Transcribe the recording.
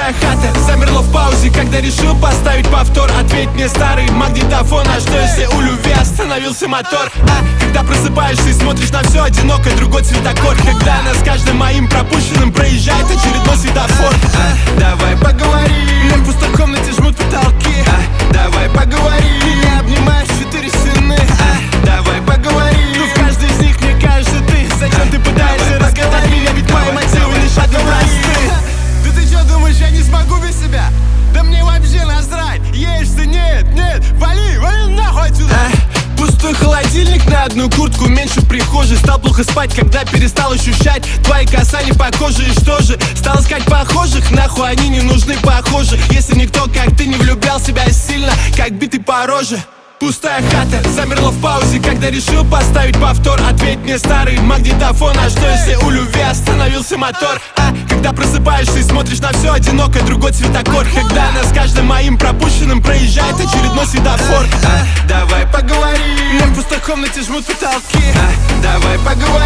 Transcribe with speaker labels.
Speaker 1: Пустая хата замерла в паузе, когда решил поставить повтор. Ответь мне, старый магнитофон, а что если у любви остановился мотор? Когда просыпаешься и смотришь на все одиноко, другой цветокор. Когда нас с каждым моим пропущенным проезжает очередной светофор. Давай поговорим, в пустой комнате жмут потолки. Давай поговорим, меня обнимают 4 стены. Давай поговорим, ну в каждой из них мне кажется ты. Зачем ты пытаешься разгадать меня, ведь мои мотивы лишь однообразны. Да ты что думаешь, я не смогу без себя? Да мне вообще насрать, ешь ты, нет, вали нахуй отсюда. Пустой холодильник на одну куртку меньше в прихожей. Стал плохо спать, когда перестал ощущать твои касания по коже. И что же, стал искать похожих, нахуй они не нужны, похоже. Если никто, как ты, не влюблял себя сильно, как битый по роже. Пустая хата замерла в паузе, когда решил поставить повтор. Ответь мне, старый магнитофон, а что если у любви остановился мотор? Когда просыпаешься и смотришь на все одиноко, другой цветокор. Когда нас с каждым моим пропущенным проезжает очередной светофор. Давай поговорим, в пустой комнате жмут потолки. Давай поговорим.